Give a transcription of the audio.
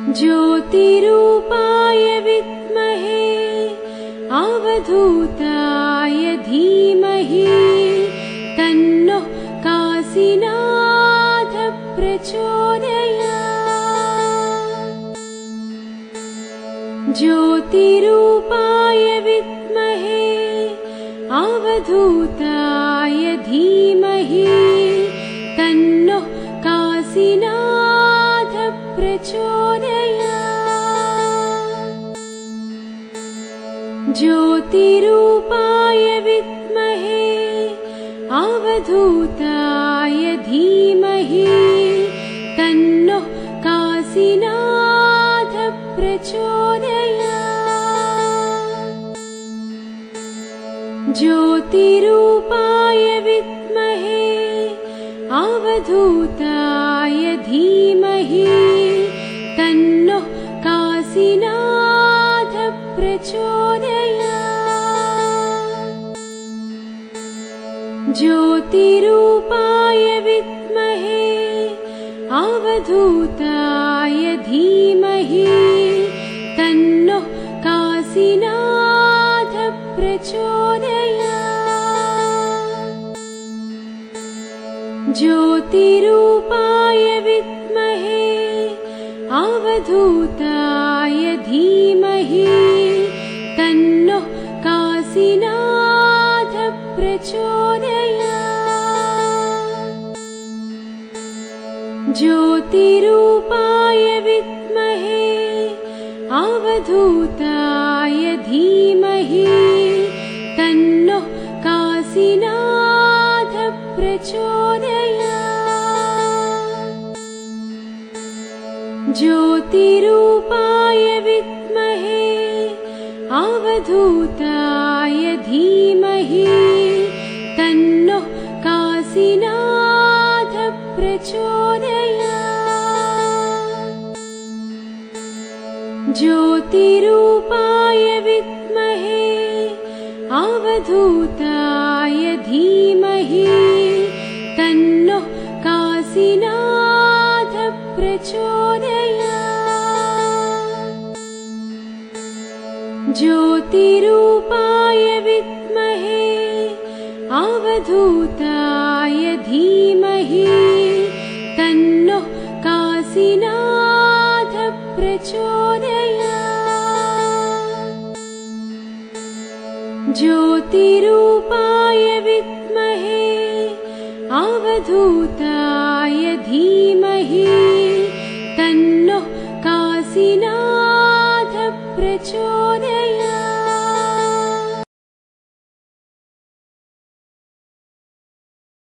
ज्योतिरूपाय विद्महे अवधूताय धीमहि तन्नः काशीनाथ प्रचोदयात्। ज्योतिरूपाय विद्महे अवधूताय धीमहि तन्नः काशीनाथ प्रचोदयात्। ज्योतिरूपाय विद्महे अवधूताय धीमहि तन्नः काशीनाथ प्रचोदयात्। ज्योतिरूपाय विद्महे अवधूताय धीमहि तन्नः काशीनाथ प्रचोदयात्। ज्योतिरूपाय विद्महे अवधूताय धीमहि तन्नः काशीनाथ प्रचोदयात्। ज्योतिरूपाय विद्महे अवधूताय धीमहि तन्नः काशीनाथ प्रचोदयात्। ज्योतिरूपाय विद्महे अवधूताय धीमहि तन्नः काशीनाथ प्रचोदयात्। ज्योतिरूपाय विद्महे अवधूताय धीमहि तन्नः काशीनाथ प्रचोदयात्। ज्योतिरूपाय विद्महे अवधूताय धीमहि तन्नः काशीनाथ प्रचोदयात्। ज्योतिरूपाय विद्महे अवधूताय धीमहि तन्नः काशीनाथ प्रचोदयात्। ज्योतिरूपाय विद्महे अवधूताय धीमहि तन्नः काशीनाथ प्रचोदयात्।